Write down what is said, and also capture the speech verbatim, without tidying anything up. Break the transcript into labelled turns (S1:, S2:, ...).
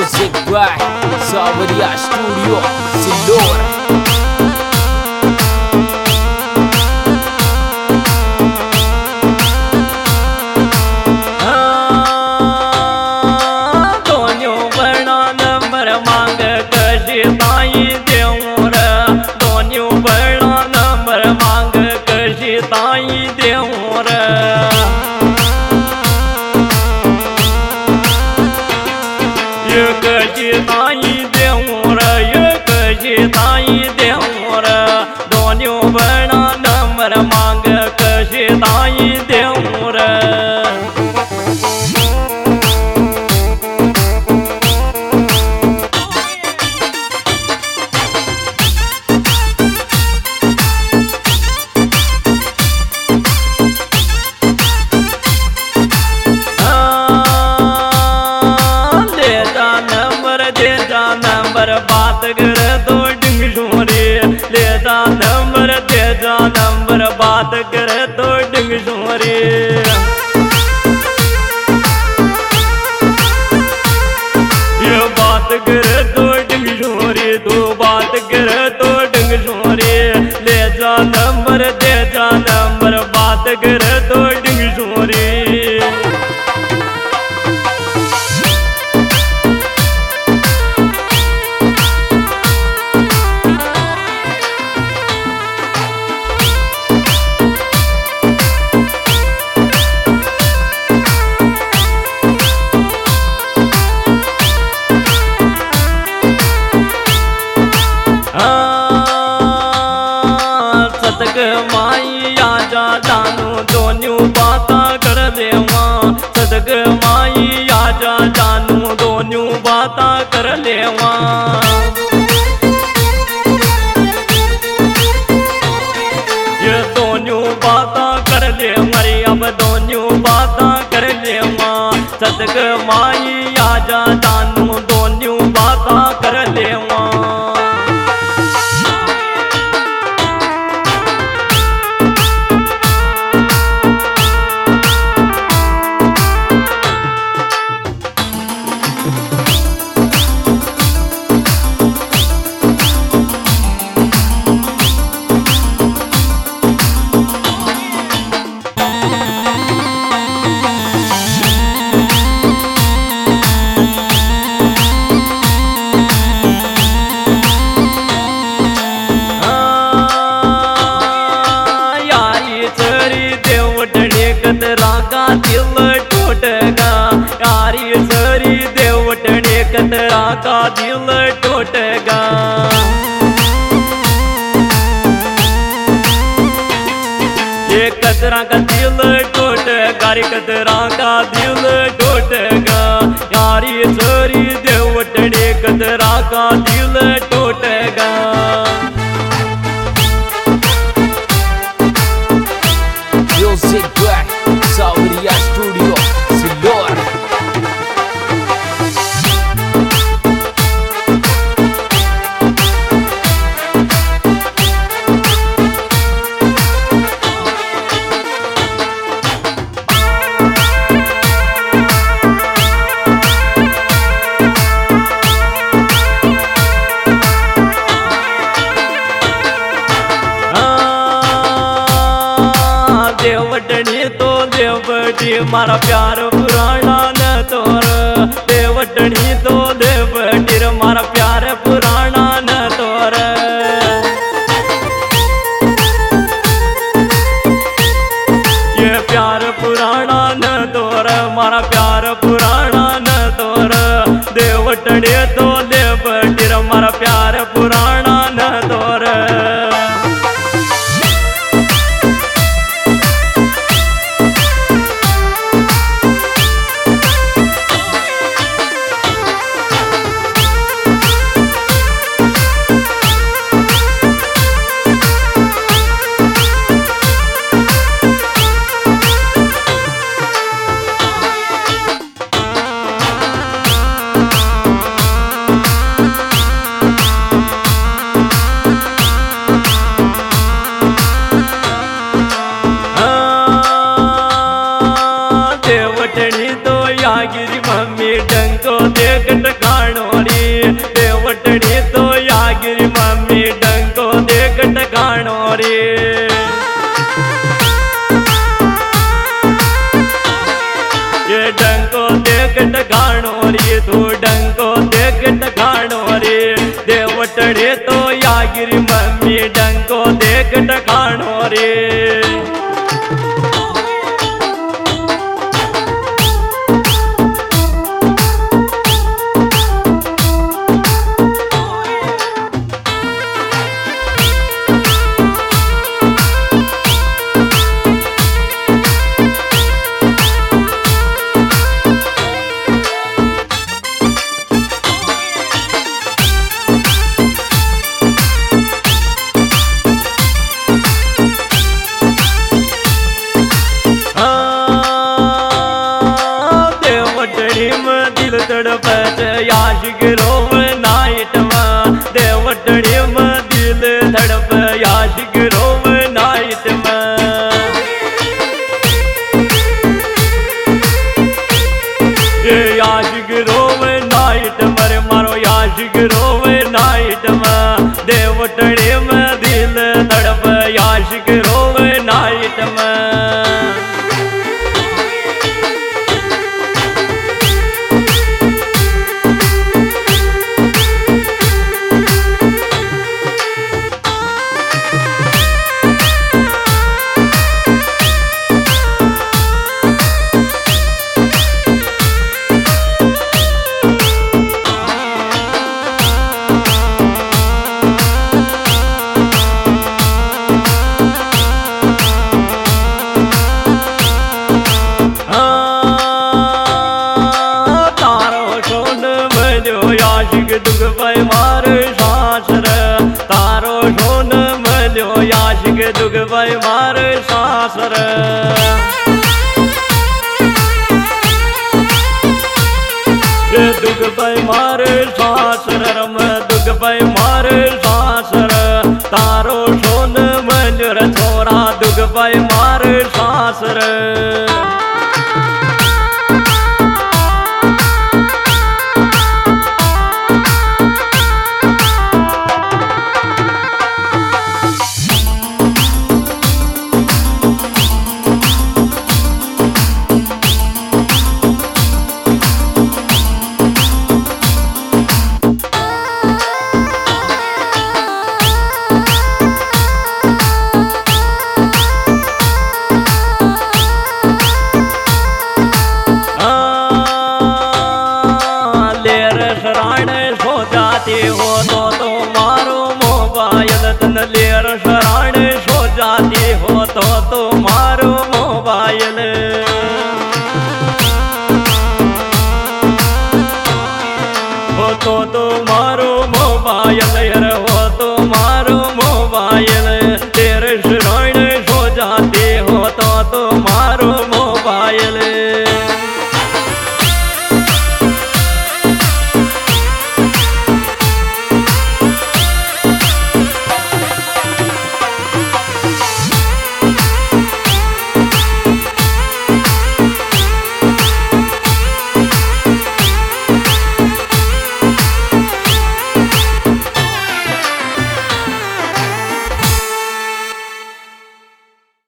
S1: Music by Sawaria Studio, Sindor.
S2: बात कर तो डिंग झूमरे ले जा नंबर दे जा नंबर बात कर तो डिंग झूमरे ये बात कर तो डिंग झूमरे तू बात कर तो डिंग झूमरे ले जा नंबर दे जा नंबर बात कर तो डिंग झूमरे सतक माई आजा जानू दोनों बाता कर लेवा सतक माई आजा जानू दोनों बाता कर लेवा ये दोनों बाता कर ले मरी अब दोनों बाता कर लेवा सतक माई आजा जानू दोनों बाता कर लेवा दिल टूटेगा यारी सरी देवटने कतरा का दिल टूटेगा ये कतरा का दिल टूटेगा रे कतरा का दिल टूटेगा यारी सरी देवटने कतरा का दिल टूटेगा
S1: Music by Sawaria Studio, Sindor.
S2: देवटनी तो देवटी मारा प्यार पुराना न तोर देवटनी तो देवटी मारा प्यार पुराना न तोर ये प्यार पुराना न तोर मारा प्यार पुराना न तोर देवटनी तो देवटी मारा प्यार पुराना न तोर मम्मी डंको देख टकाणो रे। दिल तड़पत याशिक रोव नाइट में देवटड़ी में दिल धड़प याशिक रोव नाइट में। याशिक रोव नाइट मरे मारो याशिक रोव नाइट में देवटड़ी में दिल धड़प याशिक रोव नाइट में। याशिक दुख पाई मार सासर तारो सोन मल्यो याशिक दुख पाई मार सासर। दुख पाई मार सासर रम दुख पाई मार सासर तारो सोन मल्यो रे छोरा दुख पाई मार सासर। हो तो तो मारो मोबाइल तन लेर शरण